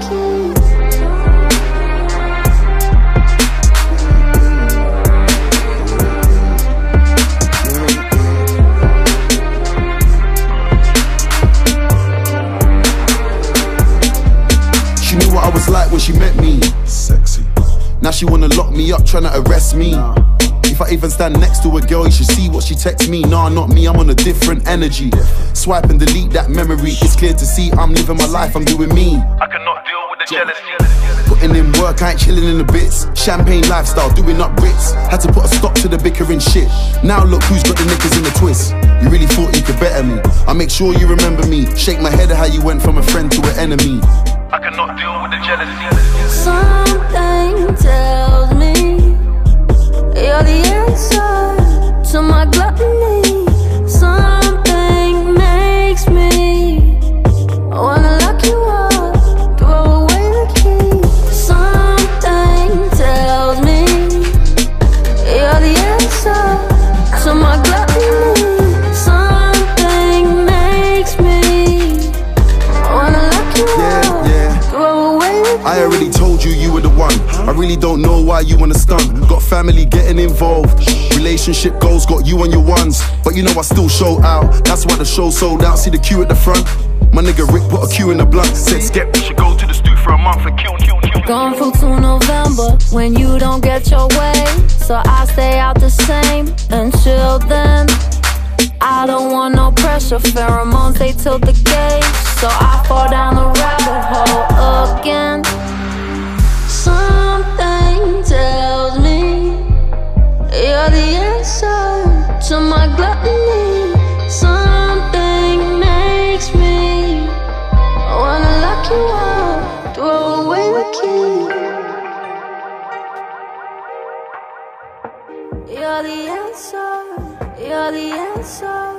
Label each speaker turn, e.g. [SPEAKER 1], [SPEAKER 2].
[SPEAKER 1] keys.
[SPEAKER 2] She knew what I was like when she met me. Sexy. Now she wanna lock me up, tryna arrest me. If I even stand next to a girl, you should see what she texts me. Nah, not me, I'm on a different energy. Swipe and delete that memory. It's clear to see I'm living my life, I'm doing me.
[SPEAKER 3] I cannot deal with the jealousy.
[SPEAKER 2] Putting in work, I ain't chilling in the bits. Champagne lifestyle, doing up Brits. Had to put a stop to the bickering shit. Now look who's got the knickers in the twist. You really thought you could better me. I make sure you remember me. Shake my head at how you went from a friend to an enemy.
[SPEAKER 3] I cannot deal with the jealousy.
[SPEAKER 1] Something tells me you're the answer to my gluttony. Something makes me wanna lock you up, throw away the key. Something tells me you're the answer to my gluttony. Something makes me wanna lock you up, throw away the key.
[SPEAKER 2] I already told you you were the one. I really don't know why you wanna stunt. Got family getting involved. Relationship goals got you on your ones. But you know I still show out. That's why the show sold out. See the queue at the front. My nigga Rick put a queue in the blunt. Said Skep, we should go to the stew for a month and kill.
[SPEAKER 1] Gone through to November when you don't get your way. So I stay out the same until then. I don't want no pressure. Pheromones, they tilt the gauge. So I fall down the rabbit hole again. Something tells me you're the answer to my gluttony. Something makes me wanna lock you up, throw away the key. You're the answer, you're the answer.